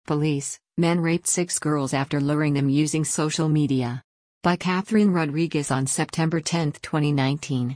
Police, men raped 6 girls after luring them using social media. By Catherine Rodriguez on September 10, 2019.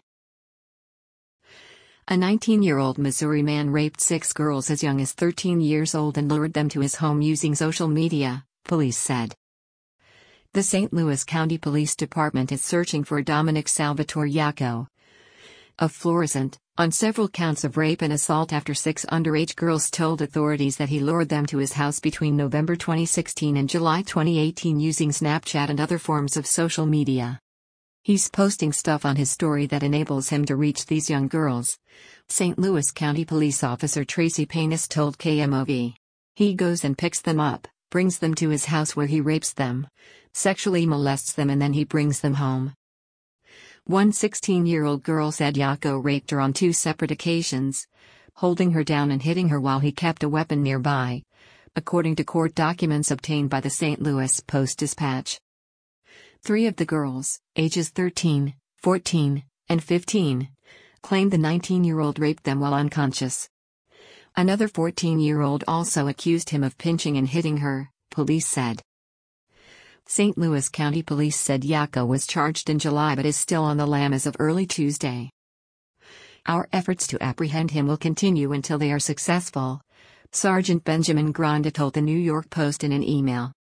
A 19-year-old Missouri man raped 6 girls as young as 13 years old and lured them to his home using social media, police said. The St. Louis County Police Department is searching for Dominic Salvatore Yako, a Florissant, on several counts of rape and assault after 6 underage girls told authorities that he lured them to his house between November 2016 and July 2018 using Snapchat and other forms of social media. He's posting stuff on his story that enables him to reach these young girls, St. Louis County Police Officer Tracy Paynes told KMOV. He goes and picks them up, brings them to his house where he rapes them, sexually molests them, and then he brings them home. One 16-year-old girl said Yako raped her on 2 separate occasions, holding her down and hitting her while he kept a weapon nearby, according to court documents obtained by the St. Louis Post-Dispatch. 3 of the girls, ages 13, 14, and 15, claimed the 19-year-old raped them while unconscious. Another 14-year-old also accused him of pinching and hitting her, police said. St. Louis County Police said Yako was charged in July but is still on the lam as of early Tuesday. Our efforts to apprehend him will continue until they are successful, Sergeant Benjamin Granda told the New York Post in an email.